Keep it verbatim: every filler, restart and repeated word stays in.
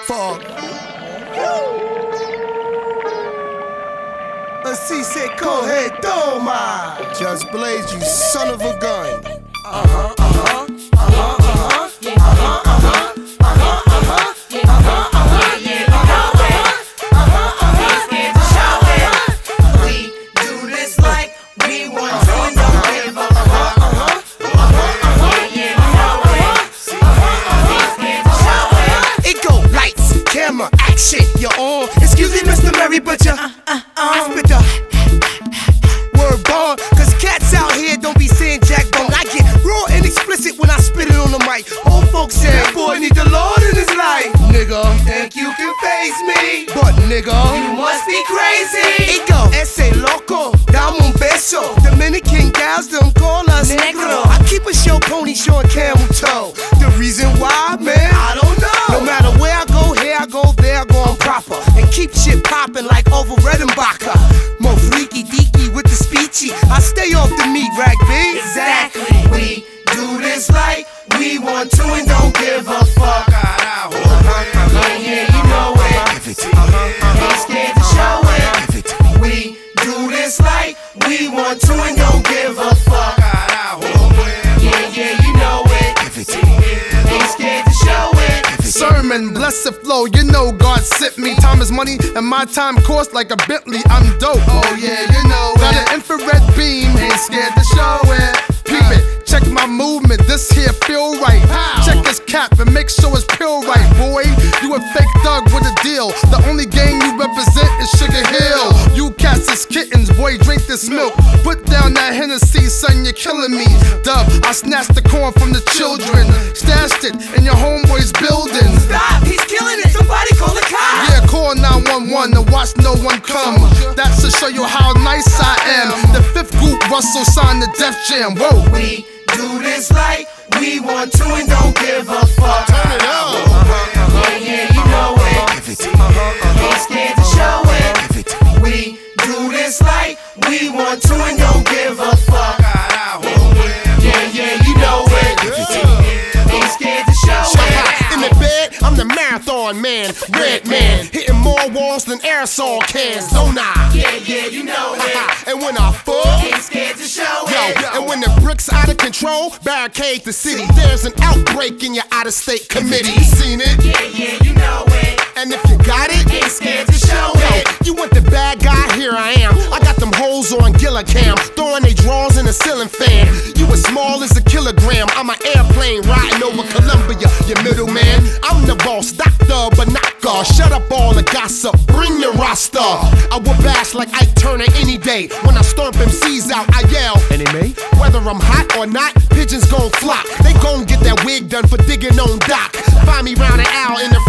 Fuck. Así se coge toma. Just Blaze, you son of a gun. Uh-huh, uh-huh, uh-huh, uh-huh, uh-huh, uh-huh, uh-huh, uh-huh, uh-huh, uh-huh, yeah, uh-huh, uh-huh, uh-huh, scared to show it. We do this like we want to and don't give up. Uh-huh, uh-huh, uh-huh, uh-huh, yeah, you know it. Uh-huh, uh-huh, scared to show it. It go lights, camera, action, you're on. Excuse me, Mister Mary, but you uh, uh, uh, spit the word bar, cause cats out here don't be saying jack bone. I get raw and explicit when I spit it on the mic. Old folks say, boy need the Lord in his life. Nigga, think you can face me, but nigga, you must be crazy. It go, ese loco, dame un beso. Dominican gals don't call us negro. I keep a show pony showing camel toe. The reason why, man, I don't know. No matter where I go, here I go, there I go, I'm proper. And keep shit poppin' like over Redenbacher. More freaky deaky with the speechy. I stay off the meat rack, B. Exactly. We do this like we want to and don't give a fuck. Yeah, yeah, you know it. Ain't scared to show it. We do this like we want to and don't give a fuck. Yeah, yeah, you know it. Ain't scared to show it. Sermon, blessed flow, you know God sent me. Time is money and my time costs like a Bentley. I'm dope. Oh yeah, you know it. Got an infrared beam, ain't scared to show it. Peep it, check my movement, this here feel right. Check this cap and make sure it's pure right. Boy, you a fake thug with a deal. The only gang you represent is Sugar Hill. You cats is kittens, boy, drink this milk. Put down that Hennessy, son, you're killing me. Dub, I snatched the corn from the children. Stashed it in your homeboy's building. Stop, he's killing it, somebody call the cops. Yeah, call nine one one to watch no one come. That's to show you how nice I am. The fifth group Russell signed the Def Jam. Whoa. We do this like we want to and don't give a fuck. Turn it up. Yeah, yeah, you know it. Ain't scared to show it. We do this like we want to and don't give a fuck. Yeah, yeah, you know it. Ain't scared to show it. In the bed, I'm the marathon man, red man, hitting more walls than aerosol cans, don't I? Yeah, yeah, you know it. And when I fuck, ain't scared to show it. Yo, and when the bricks out of control, barricade the city. There's an outbreak in your out-of-state committee. You seen it? Yeah, yeah, you know it. And if you got it, ain't scared to show it. You want the bad guy? Here I am. I got them hoes on Gillicam, throwing they drawers in a ceiling fan. You as small as a kilogram. I'm an airplane riding over Columbia. You middleman, I'm the boss, doctor, but not God. Shut up all the gossip, bring your roster. I will bash like Ike Turner any day. When I stomp M Cs out, I yell. Any may? Whether I'm hot or not, pigeons gon' flock. They gon' get that wig done for digging on Doc. Find me round an owl in the